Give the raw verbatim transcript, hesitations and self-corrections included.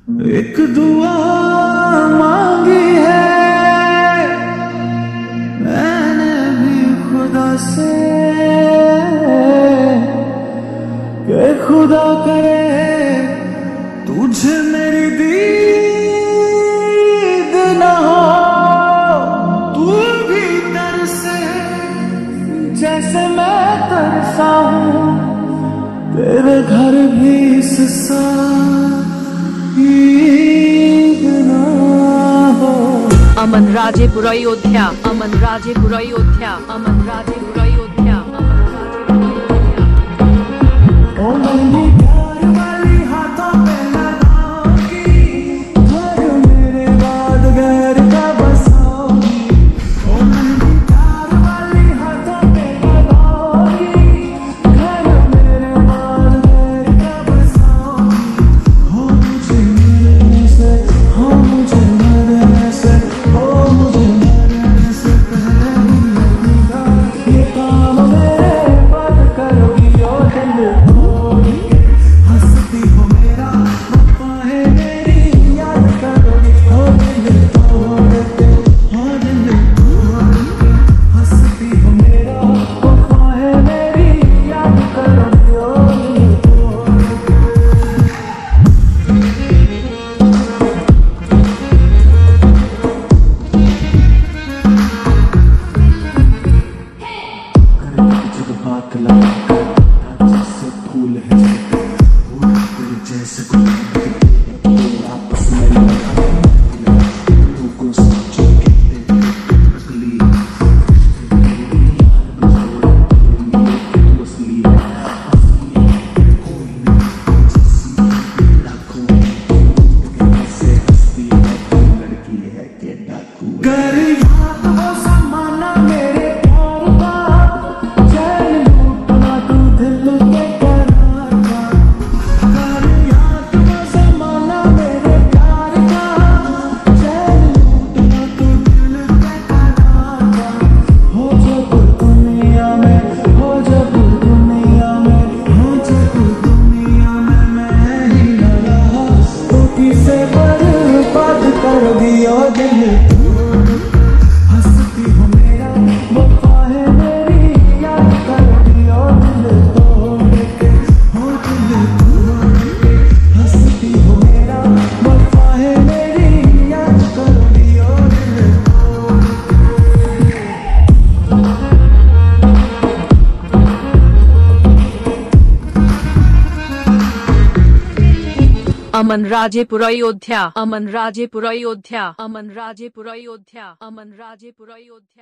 एक दुआ मांगी है मैंने भी खुदा से कि खुदा करे तुझे मेरी दीद ना हो, तू भी तरसे जैसे मैं तरसा हूँ, तेरे घर भी इससा अमन राजेपुर अयोध्या, अमन राजेपुर अयोध्या, अमन राजेपुर अयोध्या, अमन राजेपुर वाली हाथों पे लगाओगी, घर मेरे बाद घर का बसाओगी। ओ मेरी प्यार वाली हाथों पे लगाओगी, घर मेरे बाद घर का बसाओगी। हो मुझे मरने से, हो मुझे मरने से, हो मुझे मरने से पहले लगेगा ये काम मेरे बाद करोगी। ओ दिल तोड़ के हंसती हो मेरा वफा है मेरी याद करोगी। ओ दिल तोड़ के, ओ दिल तोड़ के हंसती हो मेरा वफा है मेरी याद करोगी। ओ दिल तोड़ के जब बात लगा जैसे फूल है फूल तेरे जैसे आपस में लगा तू को सोचो के तेरे असली असली कोई नहीं जिसमें लाखों से हंसती है लड़की है के डाकू। कर याद वो समाना मेरे प्यार का, चैन लूटना तू दिल के करार का। कर याद वो समाना मेरे प्यार का, चैन लूटना तू दिल के करार का। हो जब दुनिया में, हो जब दुनिया में, हो जब दुनिया में मैं ही न रहा, तो किसे बर्बाद कर दिया दिल तोड़ के हंसती हो मेरा वफा है मेरी याद कर दिया। दिल तोड़ के, हो दिल तोड़ के हंसती हो मेरा वफा है मेरी याद कर दिया। दिल तोड़ अमन राजेपुर अयोध्या, अमन राजेपुर अयोध्या, अमन राजेपुर अयोध्या, अमन राजेपुर अयोध्या।